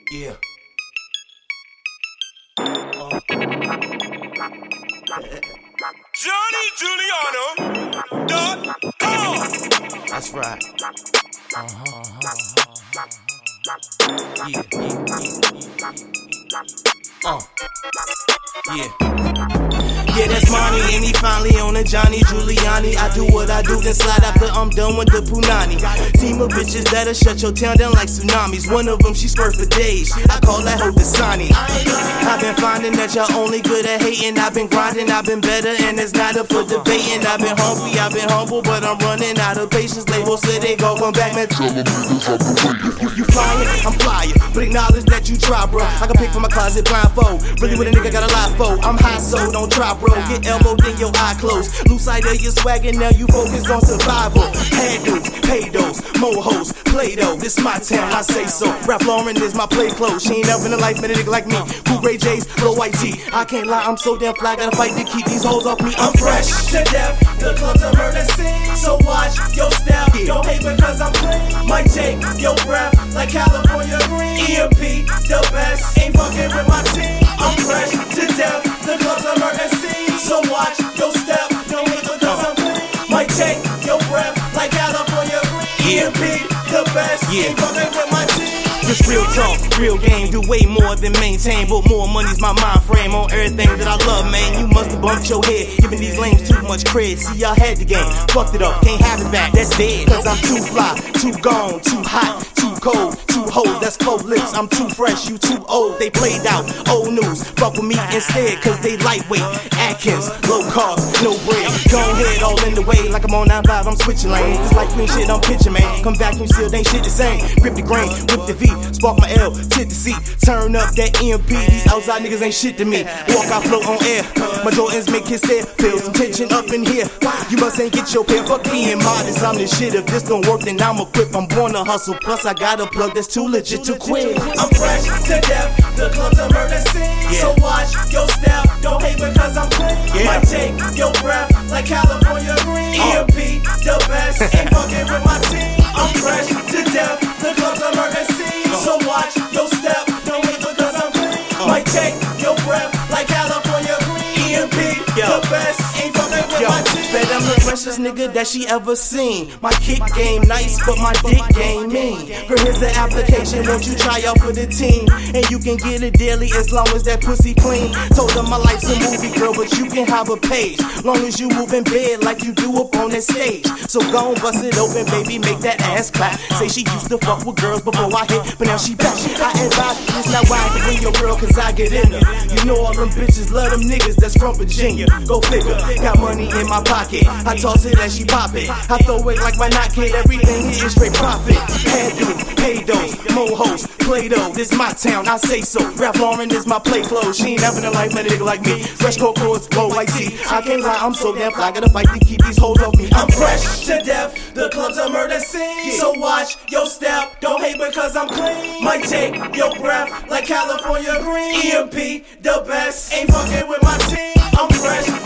Yeah. JohnnyJuliano.com. That's right. Yeah. Yeah, that's money, and he finally on a Johnny Giuliani. I do what I do, then slide after I'm done with the punani. Team of bitches that'll shut your town down like tsunamis. One of them, she squirt for days. I call that hoe Dasani. I've been finding that y'all only good at hating. I've been grinding, I've been better, and it's not up for debating. I've been hungry, I've been humble, but I'm running out of patience. Labels say they gon' come back, man. Tell them niggas I've been waiting. You flying, I'm flyer, but acknowledge that you try, bro. I can pick from my closet blindfold. Really, what a nigga got a lie for? I'm high, so don't try, bro. Get elbowed, then your eye closed. Lose sight of your swagger, now you focus on survival. Had dudes, pay those, mo hoes, play doh. This my town, I say so. Ralph Lauren is my play clothes. She ain't never in a life met a nigga like me. Cool Ray J's, low white tee. I can't lie, I'm so damn fly. Gotta fight to keep these hoes off me. I'm fresh to death. The club's a murder scene. So watch your step. Don't hate because I'm clean. Might take your breath like California green. EMP, the best. Ain't fucking with my team. I'm fresh to death. The club's a murder scene. So watch your step. Don't hate because I'm clean. Might take your breath like California green. EMP, the best. Ain't fucking with my team. Just real talk, real game, do way more than maintain. But more money's my mind frame on everything that I love, man. You must have bumped your head, giving these lames too much cred. See, y'all had the game, fucked it up, can't have it back, that's dead. Cause I'm too fly, too gone, too hot, too cold, too hold, that's cold lips. I'm too fresh, you too old. They played out, old news, fuck with me instead. Cause they lightweight, Atkins, low cost, no bread. Go ahead, all in the way, like I'm on 9-5, I'm switching lanes. This like clean shit, I'm pitching, man. Come vacuum sealed, ain't shit the same. Grip the grain, whip the V. Spark my L, tip the seat, turn up that EMP. These outside niggas ain't shit to me. Walk out, float on air. My Jordans make his stare. Feel some tension up in here. You must ain't get your pair. Fuck being modest, I'm the shit. If this don't work, then I'm equipped. I'm born to hustle. Plus, I got a plug that's too legit to quit. I'm fresh to death. The club's a murder scene. So watch your step. Don't hate because I'm clean. Might take your breath like California green. EMP, the best. Ain't fucking with my team. I'm fresh to death. The club's a murder scene. So watch your step, don't wait because I'm clean. Might take your breath like California green. EMP, the best, ain't fucking with my team. Bet I'm the freshest nigga that she ever seen. My kick game nice, but my dick game mean. Girl, here's the application, won't you try out for the team? And you can get it daily as long as that pussy clean. Told her my life's a movie, girl, but you can have a page. Long as you move in bed like you do up on that stage. So go and bust it open, baby, make that ass clap. Say she used to fuck with girls before I hit, but now she back. I advise you, it's not why I can bring your girl, cause I get in her. You know all them bitches love them niggas that's from Virginia. Go figure, got money in my pocket. I toss it as she pop it. I throw it like my knock kid, everything here is straight profit. Had dudes, pay those, mo hoes, play doh. This my town, I say so. Ralph Lauren is my play clothes. She ain't never in her life met a nigga like me. Fresh cold cords, low white tee. I can't lie, I'm so damn fly. Gotta fight to keep these hoes off me. I'm fresh to death. The club's a murder scene. So watch your step. Don't hate because I'm clean. Might take your breath like California green. EMP, the best. Ain't fucking with my team. I'm fresh